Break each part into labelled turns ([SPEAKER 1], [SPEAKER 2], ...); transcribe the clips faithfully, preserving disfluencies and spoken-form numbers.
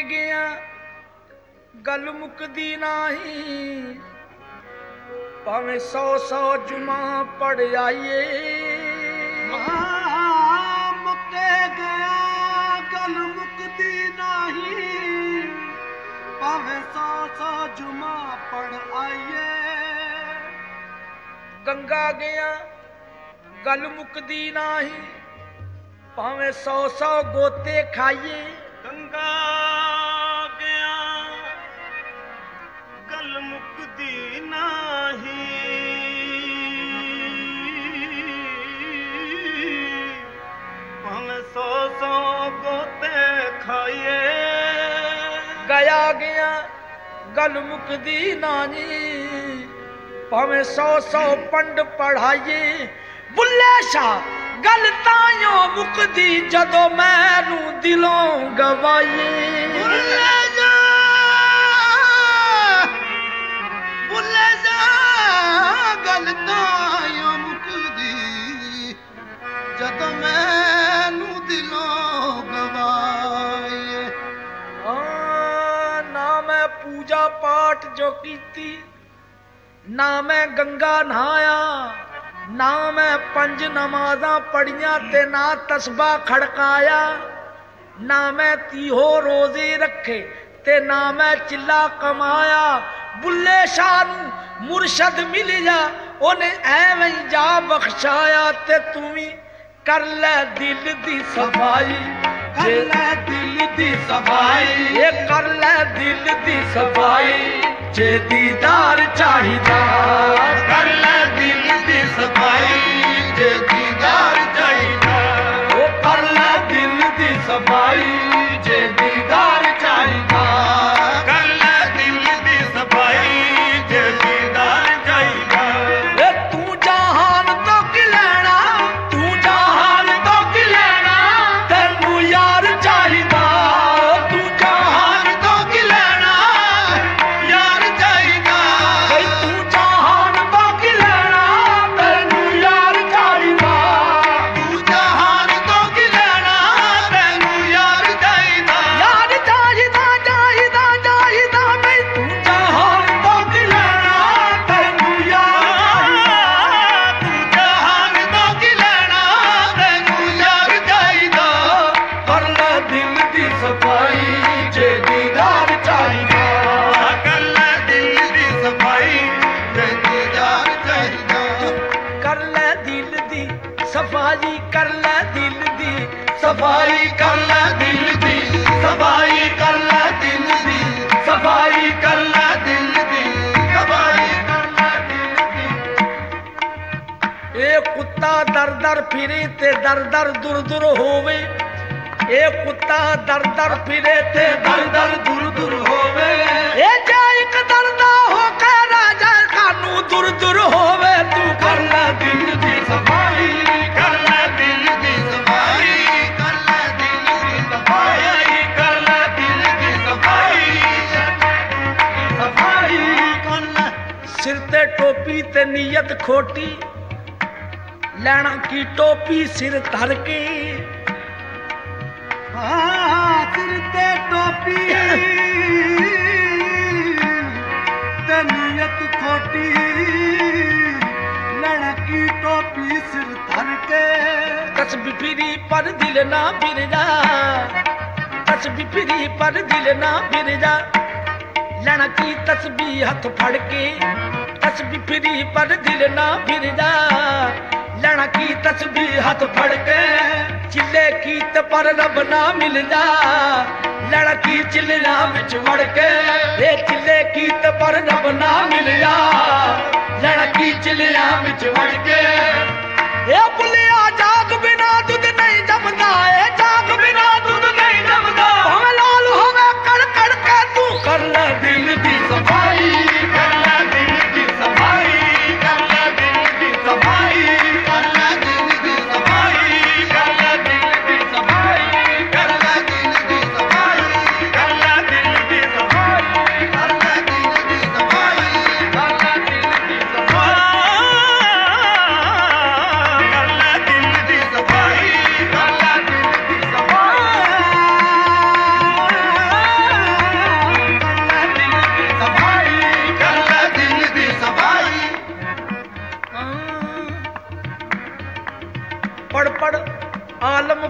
[SPEAKER 1] गया गल मुकदी नाही भावें सौ सौ जुमा पढ़ आइए
[SPEAKER 2] मुके गया गल मुकदी नाही भावें सौ सौ जुमा पढ़ आइए
[SPEAKER 1] गंगा गया गल मुकदी नाही भावें सौ सौ गोते खाइए
[SPEAKER 2] गंगा गया गल मुकदी नाही भावें सौ सौ गोते खाइए
[SPEAKER 1] गया गया गल मुकदी नानी भावें सौ सौ पंड पढ़ाइए बुल्ले शाह गल तायों मुकदी जदों मैनू दिलों गवाइए
[SPEAKER 2] बुल्ले जा बुल्ले जा गल तायों मुकदी जदों मैनू दिलों गवाइए
[SPEAKER 1] ना मैं पूजा पाठ जो कीती ना मैं गंगा नहाया ना मैं पंज नमाज़ां पढ़ियां ते ना तस्बा खड़काया ना मैं तीहो रोजे रखे ते ना मैं चिल्ला कमाया बुल्ले शाह नूं मुरशद मिल जा ओने ऐवें जा बख्शाया ते तू भी कर ले दिल दी सफाई
[SPEAKER 2] कर ले दिल दी सफाई
[SPEAKER 1] ये कर ले दिल दी सफाई जे दीदार चाहिदा
[SPEAKER 2] कर ले दिल दी सफाई जे दीदार चाहिदा
[SPEAKER 1] वो कर ले दिल दी सफाई जे दीदार चाहिदा
[SPEAKER 2] कर ले दिल दी सफाई जे दीदार चाहिदा
[SPEAKER 1] ए तू जहान तो की लेना तू जहान तो की लेना तेनू यार चाहिदा तू
[SPEAKER 2] जहान तो की लेना यार चाहिदा
[SPEAKER 1] भाई तू जहान तो की लेना तेनू यार चाहिदा
[SPEAKER 2] तू जहान तो की लेना तैनू यार चाहिदा
[SPEAKER 1] यार चाहिदा चाहिदा चाहिदा भाई तू जहान तो की लेना तेनू यार
[SPEAKER 2] तू जहान तो की लेना तैनू यार चाहिदा
[SPEAKER 1] कर ले दिल दी सफाई जे दीदार चाहिदा
[SPEAKER 2] कर ले दिल दी सफाई जे दीदार चाहिदा
[SPEAKER 1] कर ले दिल दी सफाई कर ले दिल दी सफाई कर ले दिल दी
[SPEAKER 2] सफाई कर ले दिल दी
[SPEAKER 1] सफाई कर ले
[SPEAKER 2] दिल दी सफाई कर ले दिल दी
[SPEAKER 1] ए कुत्ता दर दर फिरे ते दर दर दूर दूर होवे ए कुत्ता दर दर फिरे ते दर दर दूर दूर होवे ए जा एक दरदा हो के राजा कानू दूर दूर होवे तू कर ले दिल दी सफाई
[SPEAKER 2] कर ले दिल दी सफाई कर ले दिल दी सफाई कर ले दिल दी सफाई
[SPEAKER 1] सफाई
[SPEAKER 2] कर ले
[SPEAKER 1] सिर ते टोपी ते नीयत खोटी लैना की टोपी सिर धर के
[SPEAKER 2] हाँ सिर ते टोपी ते नीयत खोटी लड़की टोपी सिर धर के
[SPEAKER 1] तस्बी फिरी पर दिल ना फिर जा तस्बी फिरी पर दिल ना फिर जा लैना की तस्बी हथ फड़ के तस्बी फिरी पर दिल ना फिर जा लैना की तस्बी हथ फड़ के चिल्ले कीत पर रब ना मिल जा लैना की चिल्लियां विच वड़ के ए चिल्ले कीत पर रब ना मिल जा लैना की चिल्लियां विच वड़ के ए बुलिया जाग बिना दूध नहीं जमदा ए जाग बिना दूध नहीं जमदा हमें लाल होवे कड़ कड़ के तू कर ले दिल दी सफाई
[SPEAKER 2] कर ले दिल दी सफाई कर ले दिल दी सफाई कर ले दिल दी सफाई कर ले दिल दी सफाई कर ले दिल दी सफाई कर ले दिल दी सफाई कर ले दिल दी सफाई कर ले दिल दी सफाई कर ले दिल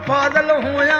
[SPEAKER 1] ਫਾਜ਼ਲ ਹੋਇਆ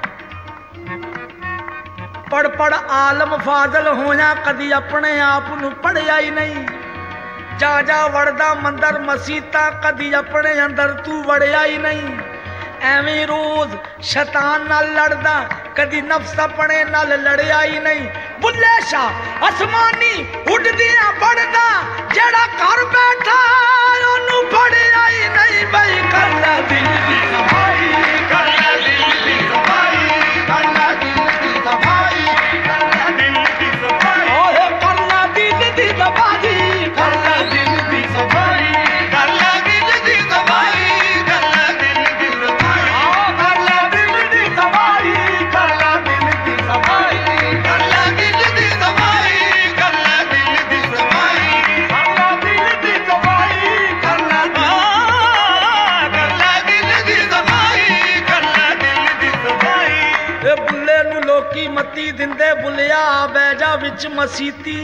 [SPEAKER 1] ਪੜ ਪੜ ਆਲਮ ਫਾਜ਼ਲ ਹੋਇਆ ਕਦੀ ਆਪਣੇ ਆਪ ਨੂੰ ਪੜਿਆ ਹੀ ਨਹੀਂ ਜਾ ਜਾ ਵੜਦਾ ਮੰਦਰ ਮਸੀਤਾਂ ਕਦੀ ਆਪਣੇ ਅੰਦਰ ਤੂੰ ਵੜਿਆ ਹੀ ਨਹੀਂ ਐਵੇਂ ਰੋਜ਼ ਸ਼ੈਤਾਨ ਨਾਲ ਲੜਦਾ ਕਦੀ ਨਫਸ ਆਪਣੇ ਨਾਲ ਲੜਿਆ ਹੀ ਨਹੀਂ ਬੁੱਲੇ ਸ਼ਾਹ ਅਸਮਾਨੀ ਉੱਡਦਿਆਂ ਪੜਦਾ ਜਿਹੜਾ ਘਰ ਬੈਠਾ ਉਹਨੂੰ ਫੜਿਆ ਹੀ ਨਹੀਂ ਬਈ ਕਰ ਲੈ ਦਿਲ ਦੀ ਸਫਾਈ
[SPEAKER 2] ਕਰ ਲੈ ਦਿਲ ਦੀ ਸਫਾਈ ਕਰ ਲੈ ਦਿਲ ਦੀ ਸਫਾਈ ਕਰ ਲੈ ਦਿਲ ਦੀ ਸਫਾਈ
[SPEAKER 1] ਓਏ ਕਰ ਲੈ ਦਿਲ ਦੀ ਸਫਾਈ
[SPEAKER 2] ਕਰ ਲੈ ਦਿਲ ਦੀ ਸਫਾਈ ਕਰ ਲੈ ਦਿਲ ਦੀ ਸਫਾਈ ਕਰ ਲੈ ਦਿਲ ਦੀ ਸਫਾਈ ਕਰ ਲੈ ਦਿਲ ਦੀ ਸਫਾਈ ਕਰ ਲੈ ਦਿਲ ਦੀ ਸਫਾਈ ਕਰ ਲੈ ਦਿਲ ਦੀ ਸਫਾਈ ਕਰ ਲੈ ਦਿਲ ਦੀ ਸਫਾਈ ਕਰ ਲੈ ਦਿਲ ਦੀ ਸਫਾਈ ਕਰ ਲੈ ਕਰ ਲੈ ਦਿਲ ਦੀ ਸਫਾਈ ਕਰ ਲੈ ਦਿਲ ਦੀ ਸਫਾਈ
[SPEAKER 1] ਇਹ ਬੁੱਲੇ ਨੂੰ ਲੋਕੀ ਮੱਤੀ ਦਿੰਦੇ ਬੁੱਲਿਆ ਬਹਿ ਜਾ ਵਿੱਚ ਮਸੀਤੀ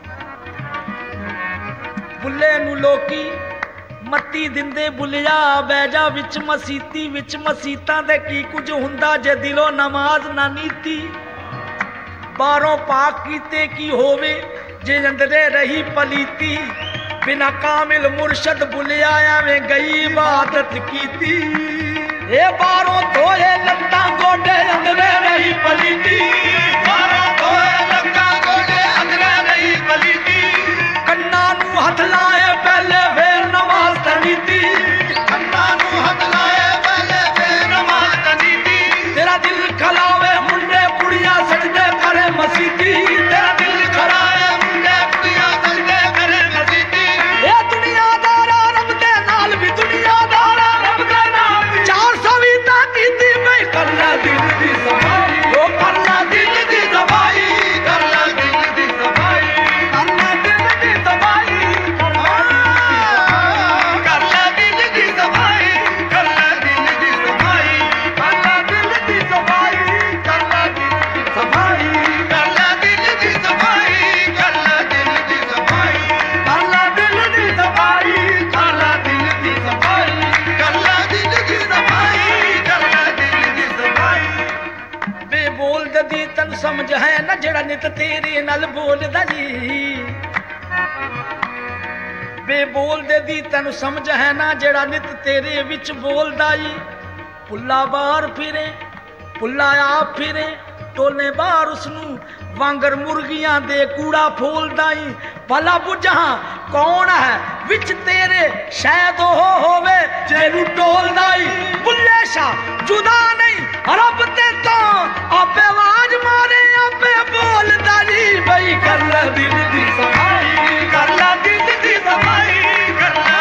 [SPEAKER 1] ਬੁੱਲੇ ਨੂੰ ਲੋਕੀ ਮੱਤੀ ਦਿੰਦੇ ਬੁੱਲਿਆ ਬਹਿ ਜਾ ਵਿੱਚ ਮਸੀਤੀ ਵਿੱਚ ਮਸੀਤਾਂ ਦੇ ਕੀ ਕੁਝ ਹੁੰਦਾ ਜੇ ਦਿਲੋਂ ਨਮਾਜ਼ ਨਾ ਨੀਤੀ ਬਾਹਰੋਂ ਪਾਕ ਕੀਤੇ ਕੀ ਹੋਵੇ ਜੇ ਅੰਦਰੇ ਰਹੀ ਪਲੀਤੀ ਬਿਨਾ ਕਾਮਿਲ ਮੁਰਸ਼ਦ ਬੁੱਲਿਆ ਐਵੇਂ ਗਈ ਇਬਾਦਤ ਕੀਤੀ ਇਹ ਬਾਹਰੋਂ ਧੋਏ ਲੱਤਾਂ ਗੋਡੇ ਅੰਦਰੇ ਰਹੀ ਪਲੀਤੀ
[SPEAKER 2] ਬਾਹਰੋਂ ਧੋਏ ਲੱਤਾਂ ਗੋਡੇ ਅੰਦਰੇ ਰਹੀ ਪਲੀਤੀ
[SPEAKER 1] ਕੰਨਾਂ ਨੂੰ ਹੱਥ ਲਾਏ ਪਹਿਲੇ ਫੇਰ ਨਮਾਜ਼ ਤਨੀਤੀ
[SPEAKER 2] ਕੰਨਾਂ ਨੂੰ ਹੱਥ ਲਾਏ ਪਹਿਲੇ ਫੇਰ ਨਮਾਜ਼ ਤਨੀਤੀ
[SPEAKER 1] ਤੇਰਾ ਦਿਲ ਖਲਾਵੇ ਮੁੰਡੇ ਕੁੜੀਆਂ ਸਜਦੇ ਕਰੇ ਮਸੀਤੀ ਤੇਰਾ ਦਿਲ
[SPEAKER 2] ਖੜਾਏ ਮੁੰਡੇ ਕੁੜੀਆਂ ਸਜਦੇ ਕਰੇ ਮਸੀਤੀ
[SPEAKER 1] ਇਹ ਦੁਨੀਆਦਾਰਾ ਰੱਬ ਦੇ ਨਾਲ ਵੀ ਦੁਨੀਆਦਾਰਾ ਰੱਬ ਦੇ ਨਾਲ ਵੀ ਚਾਰ ਸੌ ਵੀ ਤਾਂ ਕੀਤੀ ਬਈ ਕਰ ਲੈ ਦਿਲ ਦੀ ਸਫਾਈ ਉਹ ਕਰ ਲੈ ਦਿਲ ਦੀ ਸਫਾਈ
[SPEAKER 2] ਕਰ ਲੈ ਦਿਲ ਦੀ ਸਫਾਈ
[SPEAKER 1] ਕਰ ਲੈ ਦਿਲ ਦੀ ਸਫਾਈ
[SPEAKER 2] ਕਰ ਲੈ ਦਿਲ ਦੀ ਸਫਾਈ ਕਰ ਲੈ ਦਿਲ ਦੀ ਸਫਾਈ ਕਰ ਲੈ ਦਿਲ ਦੀ ਸਫਾਈ ਕਰ ਲੈ ਦਿਲ ਦੀ ਸਫਾਈ ਕਰ ਲੈ ਦਿਲ ਦੀ ਸਫਾਈ ਕਰ ਲੈ ਦਿਲ ਦੀ ਸਫਾਈ
[SPEAKER 1] ਕਰ ਲੈ ਦਿਲ ਦੀ ਸਫਾਈ
[SPEAKER 2] ਕਰ ਲੈ ਦਿਲ ਦੀ ਸਫਾਈ ਕਰ ਲੈ ਦਿਲ ਦੀ ਸਫਾਈ ਕਰ ਲੈ ਦਿਲ ਦੀ ਸਫਾਈ
[SPEAKER 1] ਬੇ ਬੋਲਦਾ ਦੀ ਤਨ ਸਮਝ ਹੈ ਨਾ ਜਿਹੜਾ ਨਿਤ ਤੇਰੇ ਨਾਲ ਬੋਲਦਾ ਜੀ ਬੇ ਬੋਲਦੇ ਦੀ ਤੈਨੂੰ ਸਮਝ ਹੈ ਨਾ ਜਿਹੜਾ ਨਿਤ ਤੇਰੇ ਵਿੱਚ ਬੋਲਦਾ ਈ ਪੁੱਲਾ ਬਾਹਰ ਫਿਰੇ ਪੁੱਲਾ ਆਪ ਫਿਰੇ ਟੋਲੇ ਬਾਹਰ ਉਸਨੂੰ ਵਾਂਗਰ ਮੁਰਗੀਆਂ ਦੇ ਕੂੜਾ ਫੋਲਦਾ ਈ ਭਲਾ ਬੁਝਾਂ ਕੌਣ ਹੈ ਵਿੱਚ ਤੇਰੇ ਸ਼ਾਇਦ ਉਹ ਹੋਵੇ ਜਿਹਨੂੰ ਟੋਲਦਾ ਈ ਬੁੱਲੇ ਸ਼ਾਹ ਜੁਦਾ ਨਹੀਂ ਰੱਬ ਤੇ ਤੋਂ ਆਪੇ ਆਵਾਜ਼ ਮਾਰੇ ਆਪੇ ਬੋਲਦਾ ਜੀ ਬਈ ਕਰ ਲੈ ਦਿਲ ਦੀ ਸਫਾਈ
[SPEAKER 2] ਕਰ ਲੈ ਦਿਲ ਦੀ ਸਫਾਈ ਕਰ ਲੈ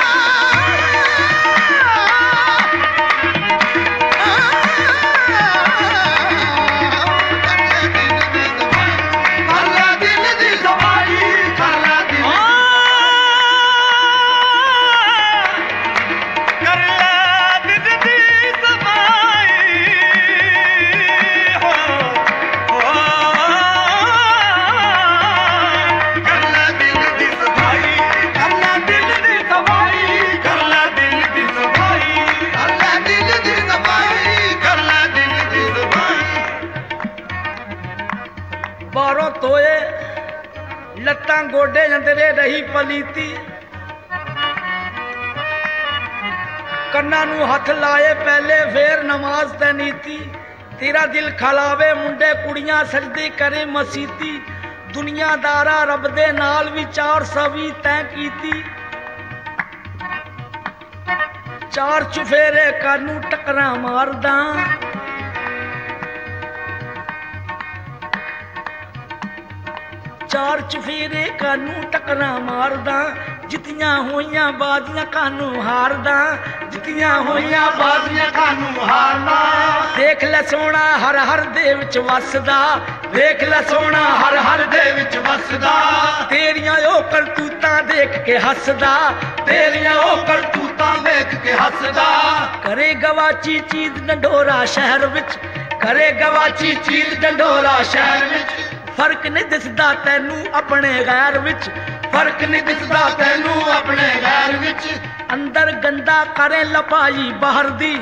[SPEAKER 2] ਕਰ ਲੈ ਦਿਲ ਦੀ ਸਫਾਈ ਕਰ ਲੈ ਦਿਲ ਕਰ ਲੈ ਦਿਲ ਦੀ ਸਫਾਈ ਹੋ ਹੋ ਕਰ ਲੈ ਦਿਲ ਦੀ ਸਫਾਈ ਕਰ ਲੈ ਦਿਲ ਦੀ ਸਫਾਈ ਕਰ ਲੈ ਦਿਲ ਦੀ ਸਫਾਈ ਕਰ ਲੈ ਦਿਲ ਦੀ ਸਫਾਈ ਕਰ ਲੈ ਦਿਲ ਦੀ ਸਫਾਈ
[SPEAKER 1] ਬਾਹਰੋਂ ਧੋਏ ਲੱਤਾਂ ਗੋਡੇ ਅੰਦਰੇ ਰਹੀ ਪਲੀਤੀ ਕੰਨਾਂ ਨੂੰ ਹੱਥ ਲਾਏ ਪਹਿਲੇ ਫੇਰ ਨਮਾਜ਼ ਤੇ ਨੀਤੀ ਤੇਰਾ ਦਿਲ ਖਲਾਵੇ ਮੁੰਡੇ ਕੁੜੀਆਂ ਸਜਦੇ ਕਰੇ ਮਸੀਤੀ ਦੁਨੀਆਦਾਰਾ ਰੱਬ ਦੇ ਨਾਲ ਵੀ ਚਾਰ ਸੌ ਵੀ ਤੈਂ ਕੀਤੀ ਚਾਰ ਚੁਫੇਰੇ ਕਾਨੂੰ ਟਕਰਾਂ ਮਾਰਦਾ ਚਾਰ ਚੁਫੇਰੇ ਕਾਨੂੰ ਟਕਰਾਂ ਮਾਰਦਾ ਜਿੱਤੀਆਂ ਹੋਈਆਂ ਬਾਜ਼ੀਆਂ ਕਾਨੂੰ ਹਾਰਦਾ ਜਿੱਤੀਆਂ ਹੋਈਆਂ
[SPEAKER 2] ਬਾਜ਼ੀਆਂ ਕਾਨੂੰ ਹਾਰਨਾ
[SPEAKER 1] ਦੇਖ ਲੈ ਸੋਹਣਾ ਹਰ ਹਰ ਦੇ ਵਿੱਚ ਵਸਦਾ
[SPEAKER 2] ਦੇਖ ਲੈ ਸੋਹਣਾ ਹਰ ਹਰ ਦੇ ਵਿੱਚ ਵਸਦਾ
[SPEAKER 1] ਤੇਰੀਆਂ ਉਹ ਕਰਤੂਤਾਂ ਦੇਖ ਕੇ ਹੱਸਦਾ
[SPEAKER 2] ਤੇਰੀਆਂ ਉਹ ਕਰਤੂਤਾਂ ਵੇਖ ਕੇ ਹੱਸਦਾ
[SPEAKER 1] ਕਰੇ ਗਵਾਚੀ ਚੀਜ਼ ਡੰਡੋਰਾ ਸ਼ਹਿਰ ਵਿੱਚ ਕਰੇ ਗਵਾਚੀ
[SPEAKER 2] ਚੀਜ਼ ਡੰਡੋਰਾ ਸ਼ਹਿਰ ਵਿੱਚ
[SPEAKER 1] ਫਰਕ ਨਹੀਂ ਦਿਸਦਾ ਤੈਨੂੰ ਆਪਣੇ ਗੈਰ ਵਿੱਚ
[SPEAKER 2] ਫਰਕ ਨਹੀਂ ਦਿਸਦਾ ਤੈਨੂੰ ਆਪਣੇ ਗੈਰ ਵਿੱਚ
[SPEAKER 1] ਅੰਦਰ ਗੰਦਾ ਕਰੇ ਲਪਾਈ ਬਾਹਰ ਦੀ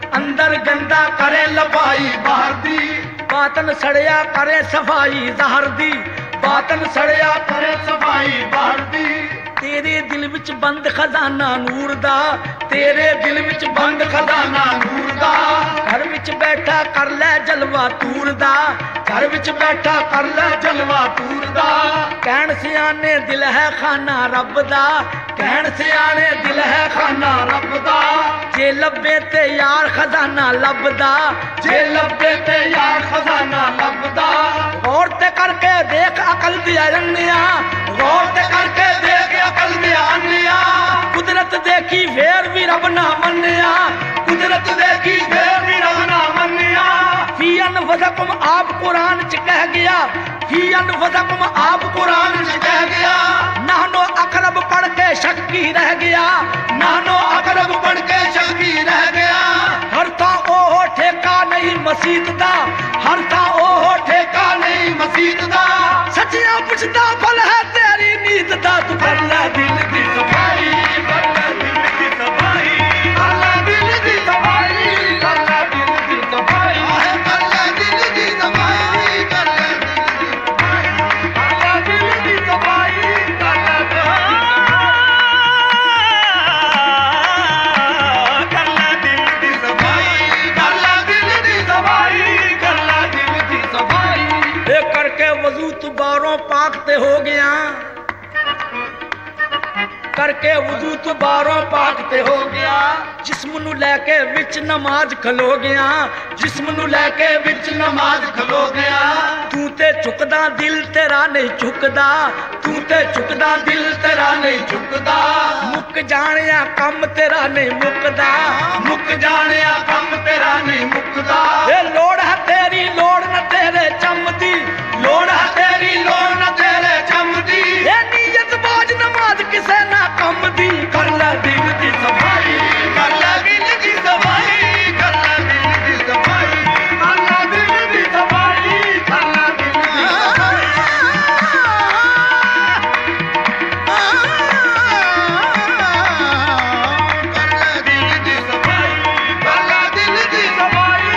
[SPEAKER 1] ਅੰਦਰ ਗੰਦਾ ਕਰੇ ਲਪਾਈ
[SPEAKER 2] ਬਾਹਰ ਦੀ
[SPEAKER 1] ਬਾਤਨ ਸੜਿਆ ਕਰੇ ਸਫਾਈ ਜ਼ਹਰ ਦੀ ਬਾਤਨ ਸੜਿਆ
[SPEAKER 2] ਕਰੇ ਸਫਾਈ ਬਾਹਰ ਦੀ
[SPEAKER 1] ਤੇਰੇ ਦਿਲ ਵਿੱਚ ਬੰਦ ਖਜ਼ਾਨਾ ਨੂਰ ਦਾ ਤੇਰੇ ਦਿਲ ਵਿੱਚ ਬੰਦ ਖਜ਼ਾਨਾ
[SPEAKER 2] ਨੂਰ ਦਾ
[SPEAKER 1] ਘਰ ਵਿੱਚ ਬੈਠਾ ਕਰ ਲੈ ਜਲਵਾ ਤੂਰ ਦਾ ਘਰ ਵਿੱਚ ਬੈਠਾ ਕਰ ਲੈ
[SPEAKER 2] ਜਲਵਾ ਤੂਰ ਦਾ
[SPEAKER 1] ਕਹਿਣ ਸਿਆਣੇ ਦਿਲ ਹੈ ਖਾਨਾ ਰੱਬ ਦਾ ਕਹਿਣ ਸਿਆਣੇ ਦਿਲ ਹੈ ਖਾਨਾ
[SPEAKER 2] ਰੱਬ ਦਾ
[SPEAKER 1] ਜੇ ਲੱਭੇ ਤੇ ਯਾਰ ਖਜ਼ਾਨਾ ਲੱਭਦਾ
[SPEAKER 2] ਜੇ ਲੱਭੇ ਤੇ ਯਾਰ ਖਜ਼ਾਨਾ ਲੱਭਦਾ
[SPEAKER 1] ਗੌਰ ਤੇ ਕਰਕੇ ਦੇਖ ਅਕਲ ਦੀ ਅਰੰਨਿਆ
[SPEAKER 2] ਗੌਰ ਤੇ ਕਰਕੇ ਦੇਖ ਅਕਲ ਦੇ ਆਨਿਆ
[SPEAKER 1] ਕੁਦਰਤ ਦੇਖੀ ਫੇਰ ਵੀ ਰੱਬ ਨਾ ਮੰਨਿਆ
[SPEAKER 2] ਕੁਦਰਤ ਦੇਖੀ ਫੇਰ ਵੀ ਰੱਬ ਨਾ ਮੰਨਿਆ
[SPEAKER 1] ਫੀ ਅਨਫਸਕੁਮ ਆਪ ਕੁਰਾਨ ਚ ਕਹਿ ਗਿਆ ਫੀ ਅਨਫਸਕੁਮ ਆਪ
[SPEAKER 2] ਕੁਰਾਨ ਚ ਕਹਿ ਗਿਆ
[SPEAKER 1] ਨਾਹਨੋ ਅਕਰਬ ਪੜ ਕੇ ਸ਼ੱਕੀ ਰਹਿ ਗਿਆ
[SPEAKER 2] ਨਾਨੋ ਅਕਰਬ ਪੜ ਕੇ ਸ਼ੱਕੀ ਰਹਿ ਗਿਆ
[SPEAKER 1] ਹਰ ਥਾਂ ਉਹ ਠੇਕਾ ਨਹੀਂ ਮਸੀਤ ਦਾ ਹਰ ਥਾਂ ਉਹ
[SPEAKER 2] ਠੇਕਾ ਨਹੀਂ ਮਸੀਤ ਦਾ
[SPEAKER 1] ਸੱਚੀਆਂ ਪੁੱਛਦਾ ਫਲ ਹੈ ਤੇਰੀ ਨੀਤ ਦਾ ਤੂੰ ਕਰ ਲੈ ਦਿਲ ਦੀ
[SPEAKER 2] ਸਫਾਈ ਕਰ ਲੈ ਦਿਲ ਦੀ ਸਫਾਈ ਕਰ ਲੈ ਦਿਲ ਦੀ ਸਫਾਈ ਕਰ ਲੈ ਦਿਲ ਦੀ ਸਫਾਈ ਕਰ ਲੈ ਦਿਲ ਦੀ ਸਫਾਈ ਕਰ ਲੈ ਦਿਲ ਦੀ ਸਫਾਈ ਕਰ ਲੈ ਕਰ ਲੈ ਦਿਲ ਦੀ ਸਫਾਈ ਕਰ ਲੈ ਦਿਲ ਦੀ ਸਫਾਈ ਕਰ ਲੈ ਦਿਲ ਦੀ ਸਫਾਈ
[SPEAKER 1] ਇਹ ਕਰਕੇ ਵਜ਼ੂ ਤੂੰ ਬਾਹਰੋਂ ਪਾਕ ਤੇ ਹੋ ਗਿਆ ਕਰਕੇ ਵਜ਼ੂ ਤੂੰ ਬਾਹਰੋਂ ਪਾਕ ਤੇ ਹੋ ਗਿਆ ਜਿਸਮ ਨੂੰ ਲੈ ਕੇ ਵਿੱਚ ਨਮਾਜ਼ ਖਲੋ ਗਿਆ ਜਿਸਮ ਨੂੰ ਲੈ ਕੇ ਵਿੱਚ
[SPEAKER 2] ਨਮਾਜ਼ ਖਲੋ ਗਿਆ
[SPEAKER 1] ਤੂੰ ਤੇ ਝੁਕਦਾ ਦਿਲ ਤੇਰਾ ਨਹੀਂ ਝੁਕਦਾ ਤੂੰ ਤੇ ਝੁਕਦਾ ਦਿਲ ਤੇਰਾ ਨਹੀਂ
[SPEAKER 2] ਝੁਕਦਾ
[SPEAKER 1] ਮੁੱਕ ਜਾਣਿਆ ਕੰਮ ਤੇਰਾ ਨਹੀਂ ਮੁੱਕਦਾ
[SPEAKER 2] ਮੁੱਕ ਜਾਣਿਆ ਕੰਮ ਤੇਰਾ ਨਹੀਂ ਮੁੱਕਦਾ
[SPEAKER 1] ਇਹ ਲੋੜ ਹੈ ਤੇਰੀ ਲੋੜ ਨਾ ਤੇਰੇ ਚੰਮਦੀ
[SPEAKER 2] ਲੋੜ ਹੈ ਤੇਰੀ ਲੋੜ ਨਾ ਤੇਰੇ ਚੰਮਦੀ
[SPEAKER 1] ਇਹ ਨੀਅਤ ਬਾਜ ਨਮਾਜ਼ ਕਿਸੇ ਨਾ ਕੰਮ ਦੀ
[SPEAKER 2] ਕਰ ਲੈ ਦਿਲ ਦੀ ਸਫਾਈ ਕਰ ਲੈ ਦਿਲ ਦੀ ਸਫਾਈ ਕਰ ਲੈ ਦਿਲ ਦੀ ਸਫਾਈ ਕਰ ਲੈ ਦਿਲ ਦੀ ਸਫਾਈ ਕਰ ਲੈ ਦਿਲ ਦੀ ਸਫਾਈ ਕਰ ਲੈ ਦਿਲ ਦੀ ਸਫਾਈ ਕਰ ਲੈ ਦਿਲ ਦੀ ਸਫਾਈ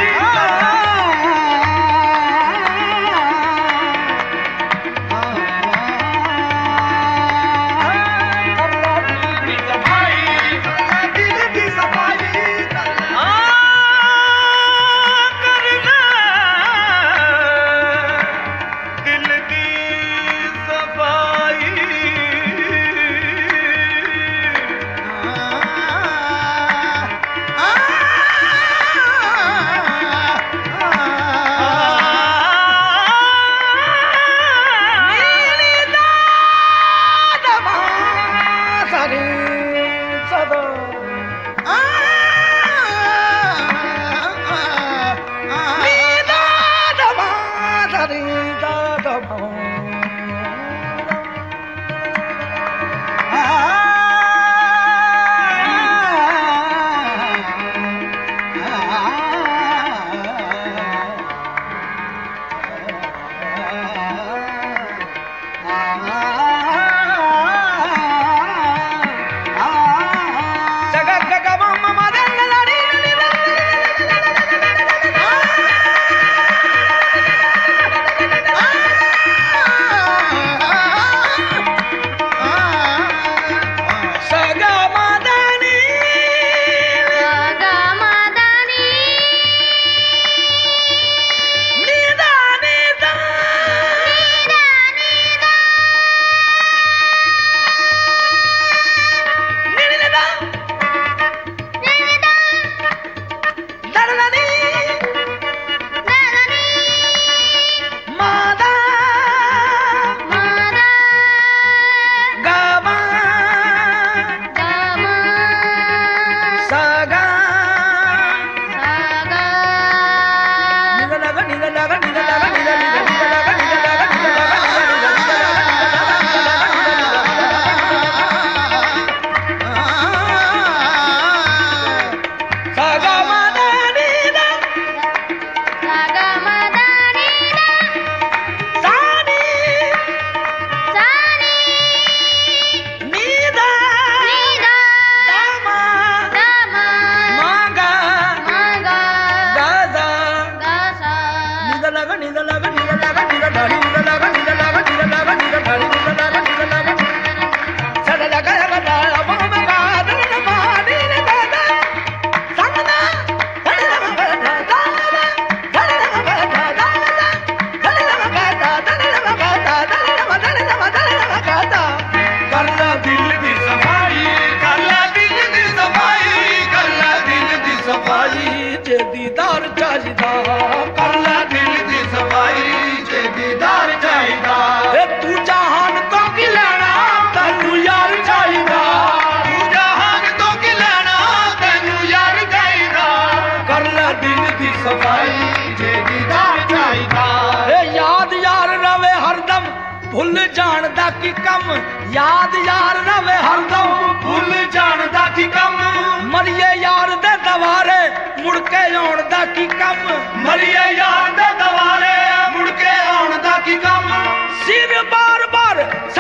[SPEAKER 1] ਦਾ ਕੀ ਕੰਮ ਯਾਦ ਯਾਰ ਰਵੇ ਹਰਦਮ
[SPEAKER 2] ਭੁੱਲ ਜਾਣ ਦਾ ਕੀ ਕੰਮ
[SPEAKER 1] ਮਰੀਏ ਯਾਰ ਦੇ ਦਵਾਰੇ ਮੁੜ ਕੇ ਆਉਣ ਦਾ ਕੀ ਕੰਮ
[SPEAKER 2] ਮਰੀਏ ਯਾਰ ਦੇ ਦਵਾਰੇ ਮੁੜ ਕੇ ਆਉਣ ਦਾ ਕੀ ਕੰਮ
[SPEAKER 1] ਸਿਰ ਬਾਰ ਬਾਰ